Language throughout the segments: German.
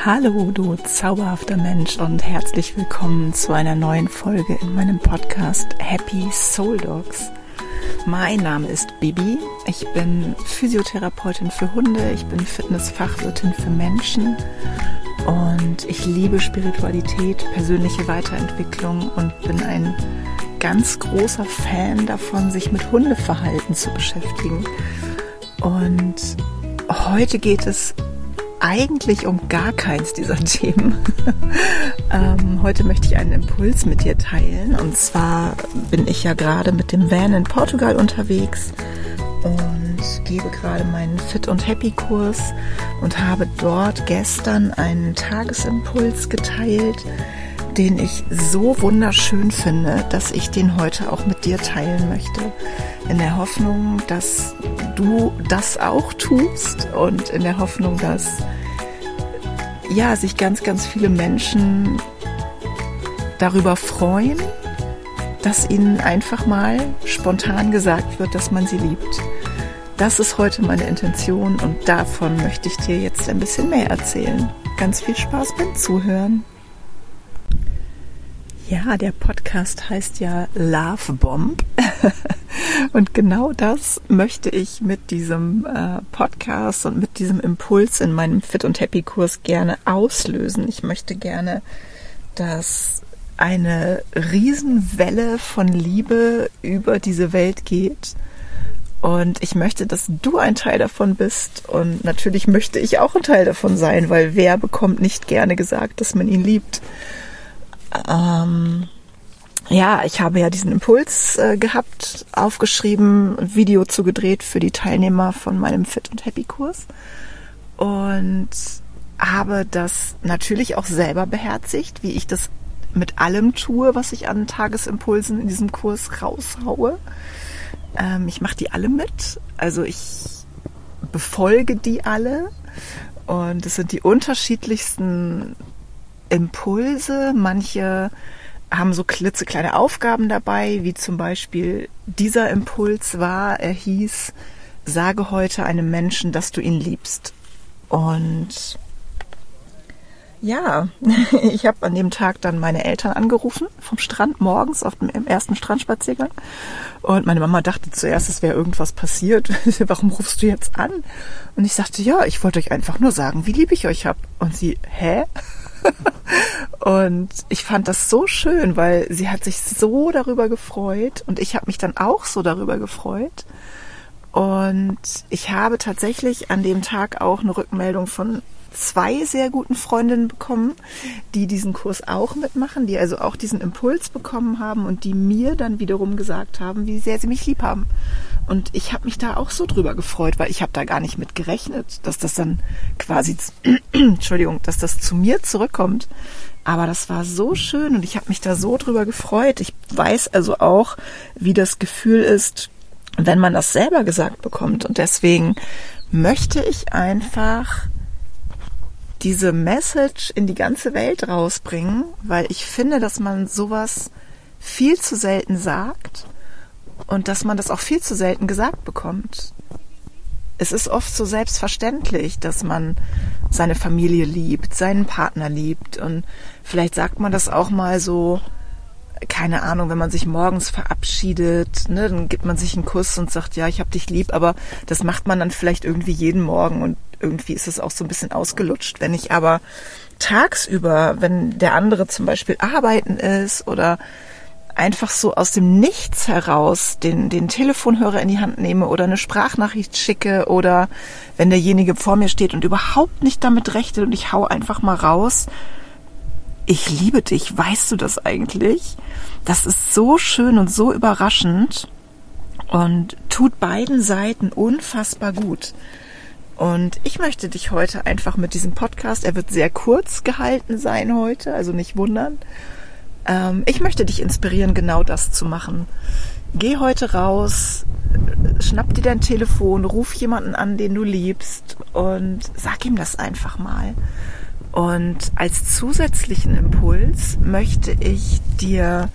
Hallo, du zauberhafter Mensch und herzlich willkommen zu einer neuen Folge in meinem Podcast Happy Soul Dogs. Mein Name ist Bibi, ich bin Physiotherapeutin für Hunde, ich bin Fitnessfachwirtin für Menschen und ich liebe Spiritualität, persönliche Weiterentwicklung und bin ein ganz großer Fan davon, sich mit Hundeverhalten zu beschäftigen. Und heute geht es eigentlich um gar keins dieser Themen. Heute möchte ich einen Impuls mit dir teilen. Und zwar bin ich ja gerade mit dem Van in Portugal unterwegs und gebe gerade meinen Fit und Happy Kurs und habe dort gestern einen Tagesimpuls geteilt, den ich so wunderschön finde, dass ich den heute auch mit dir teilen möchte. In der Hoffnung, dass du das auch tust und in der Hoffnung, dass sich ganz, ganz viele Menschen darüber freuen, dass ihnen einfach mal spontan gesagt wird, dass man sie liebt. Das ist heute meine Intention und davon möchte ich dir jetzt ein bisschen mehr erzählen. Ganz viel Spaß beim Zuhören. Ja, der Podcast heißt ja Love Bomb und genau das möchte ich mit diesem Podcast und mit diesem Impuls in meinem Fit und Happy Kurs gerne auslösen. Ich möchte gerne, dass eine Riesenwelle von Liebe über diese Welt geht und ich möchte, dass du ein Teil davon bist und natürlich möchte ich auch ein Teil davon sein, weil wer bekommt nicht gerne gesagt, dass man ihn liebt. Ich habe ja diesen Impuls gehabt, aufgeschrieben, ein Video zugedreht für die Teilnehmer von meinem Fit und Happy Kurs und habe das natürlich auch selber beherzigt, wie ich das mit allem tue, was ich an Tagesimpulsen in diesem Kurs raushaue. Ich mache die alle mit, also ich befolge die alle und es sind die unterschiedlichsten Impulse, manche haben so klitzekleine Aufgaben dabei, wie zum Beispiel dieser Impuls war, er hieß, sage heute einem Menschen, dass du ihn liebst. Und ja, ich habe an dem Tag dann meine Eltern angerufen, vom Strand morgens auf dem ersten Strandspaziergang. Und meine Mama dachte zuerst, es wäre irgendwas passiert. Warum rufst du jetzt an? Und ich sagte, ja, ich wollte euch einfach nur sagen, wie lieb ich euch hab. Und sie, hä? Und ich fand das so schön, weil sie hat sich so darüber gefreut und ich habe mich dann auch so darüber gefreut. Und ich habe tatsächlich an dem Tag auch eine Rückmeldung von 2 sehr guten Freundinnen bekommen, die diesen Kurs auch mitmachen, die also auch diesen Impuls bekommen haben und die mir dann wiederum gesagt haben, wie sehr sie mich lieb haben. Und ich habe mich da auch so drüber gefreut, weil ich habe da gar nicht mit gerechnet, dass das dann quasi, dass das zu mir zurückkommt. Aber das war so schön und ich habe mich da so drüber gefreut. Ich weiß also auch, wie das Gefühl ist, wenn man das selber gesagt bekommt. Und deswegen möchte ich einfach diese Message in die ganze Welt rausbringen, weil ich finde, dass man sowas viel zu selten sagt und dass man das auch viel zu selten gesagt bekommt. Es ist oft so selbstverständlich, dass man seine Familie liebt, seinen Partner liebt und vielleicht sagt man das auch mal so, keine Ahnung, wenn man sich morgens verabschiedet, ne, dann gibt man sich einen Kuss und sagt, ja, ich hab dich lieb, aber das macht man dann vielleicht irgendwie jeden Morgen und irgendwie ist es auch so ein bisschen ausgelutscht. Wenn ich aber tagsüber, wenn der andere zum Beispiel arbeiten ist oder einfach so aus dem Nichts heraus den Telefonhörer in die Hand nehme oder eine Sprachnachricht schicke oder wenn derjenige vor mir steht und überhaupt nicht damit rechnet und ich hau einfach mal raus, ich liebe dich, weißt du das eigentlich? Das ist so schön und so überraschend und tut beiden Seiten unfassbar gut. Und ich möchte dich heute einfach mit diesem Podcast, er wird sehr kurz gehalten sein heute, also nicht wundern. Ich möchte dich inspirieren, genau das zu machen. Geh heute raus, schnapp dir dein Telefon, ruf jemanden an, den du liebst und sag ihm das einfach mal. Und als zusätzlichen Impuls möchte ich dir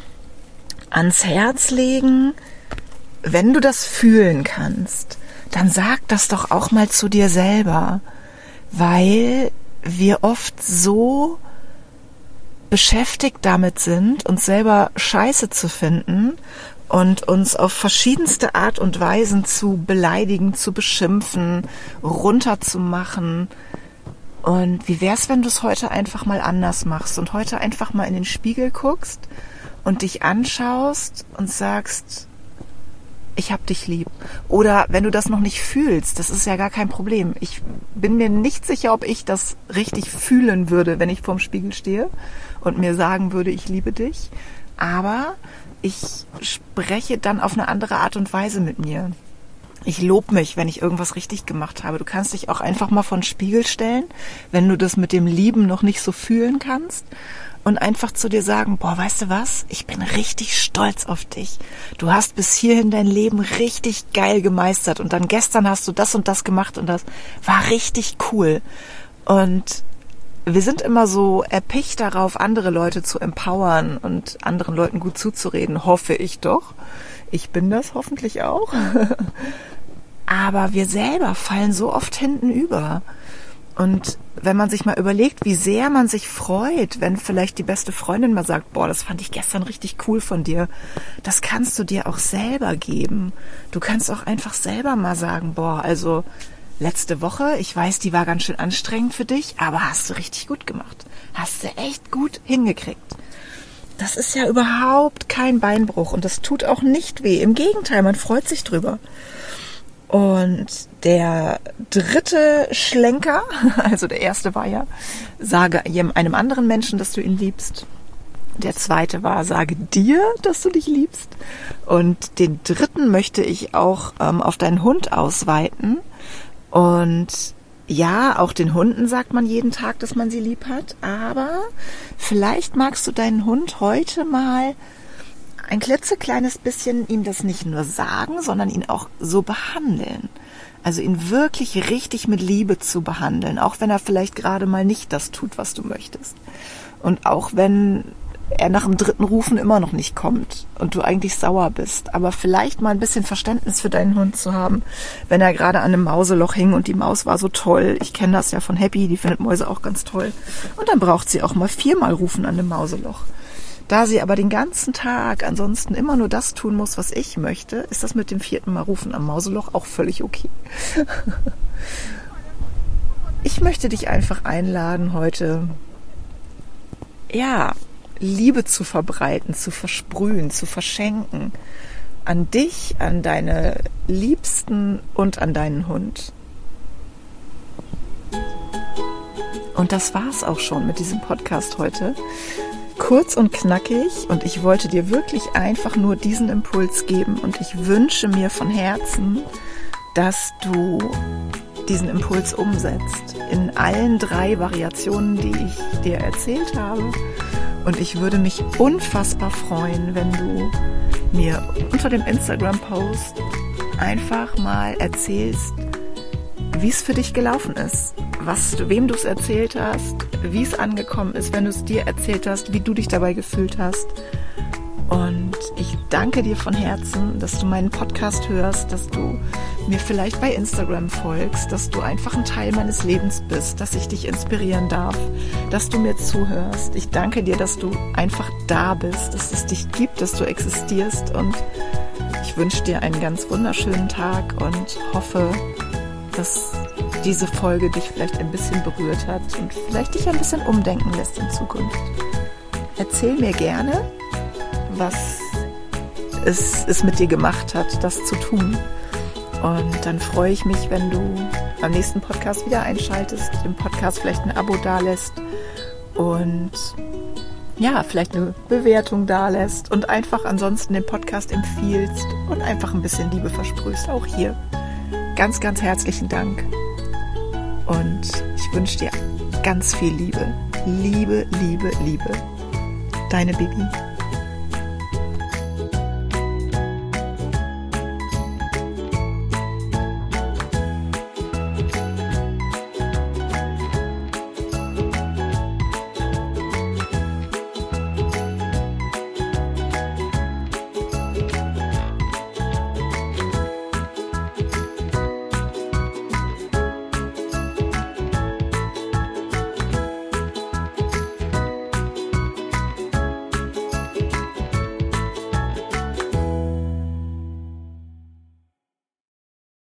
ans Herz legen, wenn du das fühlen kannst, dann sag das doch auch mal zu dir selber, weil wir oft so beschäftigt damit sind, uns selber scheiße zu finden und uns auf verschiedenste Art und Weisen zu beleidigen, zu beschimpfen, runterzumachen. Und wie wär's, wenn du es heute einfach mal anders machst und heute einfach mal in den Spiegel guckst und dich anschaust und sagst, ich hab dich lieb. Oder wenn du das noch nicht fühlst, das ist ja gar kein Problem. Ich bin mir nicht sicher, ob ich das richtig fühlen würde, wenn ich vorm Spiegel stehe und mir sagen würde, ich liebe dich. Aber ich spreche dann auf eine andere Art und Weise mit mir. Ich lobe mich, wenn ich irgendwas richtig gemacht habe. Du kannst dich auch einfach mal vor den Spiegel stellen, wenn du das mit dem Lieben noch nicht so fühlen kannst. Und einfach zu dir sagen, boah, weißt du was? Ich bin richtig stolz auf dich. Du hast bis hierhin dein Leben richtig geil gemeistert und dann gestern hast du das und das gemacht und das war richtig cool. Und wir sind immer so erpicht darauf, andere Leute zu empowern und anderen Leuten gut zuzureden, hoffe ich doch. Ich bin das hoffentlich auch. Aber wir selber fallen so oft hinten über. Und wenn man sich mal überlegt, wie sehr man sich freut, wenn vielleicht die beste Freundin mal sagt, boah, das fand ich gestern richtig cool von dir, das kannst du dir auch selber geben. Du kannst auch einfach selber mal sagen, boah, also letzte Woche, ich weiß, die war ganz schön anstrengend für dich, aber hast du richtig gut gemacht. Hast du echt gut hingekriegt. Das ist ja überhaupt kein Beinbruch und das tut auch nicht weh. Im Gegenteil, man freut sich drüber. Und der dritte Schlenker, also der erste war ja, sage einem anderen Menschen, dass du ihn liebst. Der zweite war, sage dir, dass du dich liebst. Und den dritten möchte ich auch auf deinen Hund ausweiten. Und ja, auch den Hunden sagt man jeden Tag, dass man sie lieb hat. Aber vielleicht magst du deinen Hund heute mal ein klitzekleines bisschen ihm das nicht nur sagen, sondern ihn auch so behandeln. Also ihn wirklich richtig mit Liebe zu behandeln, auch wenn er vielleicht gerade mal nicht das tut, was du möchtest. Und auch wenn er nach dem dritten Rufen immer noch nicht kommt und du eigentlich sauer bist. Aber vielleicht mal ein bisschen Verständnis für deinen Hund zu haben, wenn er gerade an einem Mauseloch hing und die Maus war so toll. Ich kenne das ja von Happy, die findet Mäuse auch ganz toll. Und dann braucht sie auch mal 4-mal rufen an einem Mauseloch. Da sie aber den ganzen Tag ansonsten immer nur das tun muss, was ich möchte, ist das mit dem 4. Mal rufen am Mauseloch auch völlig okay. Ich möchte dich einfach einladen, heute, ja, Liebe zu verbreiten, zu versprühen, zu verschenken. An dich, an deine Liebsten und an deinen Hund. Und das war's auch schon mit diesem Podcast heute. Kurz und knackig und ich wollte dir wirklich einfach nur diesen Impuls geben und ich wünsche mir von Herzen, dass du diesen Impuls umsetzt in allen 3 Variationen, die ich dir erzählt habe. Und ich würde mich unfassbar freuen, wenn du mir unter dem Instagram-Post einfach mal erzählst, wie es für dich gelaufen ist, wem du es erzählt hast, wie es angekommen ist, wenn du es dir erzählt hast, wie du dich dabei gefühlt hast. Und ich danke dir von Herzen, dass du meinen Podcast hörst, dass du mir vielleicht bei Instagram folgst, dass du einfach ein Teil meines Lebens bist, dass ich dich inspirieren darf, dass du mir zuhörst. Ich danke dir, dass du einfach da bist, dass es dich gibt, dass du existierst und ich wünsche dir einen ganz wunderschönen Tag und hoffe, dass diese Folge dich vielleicht ein bisschen berührt hat und vielleicht dich ein bisschen umdenken lässt in Zukunft. Erzähl mir gerne, was es mit dir gemacht hat, das zu tun. Und dann freue ich mich, wenn du beim nächsten Podcast wieder einschaltest, dem Podcast vielleicht ein Abo dalässt und ja, vielleicht eine Bewertung dalässt und einfach ansonsten den Podcast empfiehlst und einfach ein bisschen Liebe versprühst, auch hier. Ganz, ganz herzlichen Dank. Und ich wünsche dir ganz viel Liebe. Liebe, Liebe, Liebe. Deine Bibi.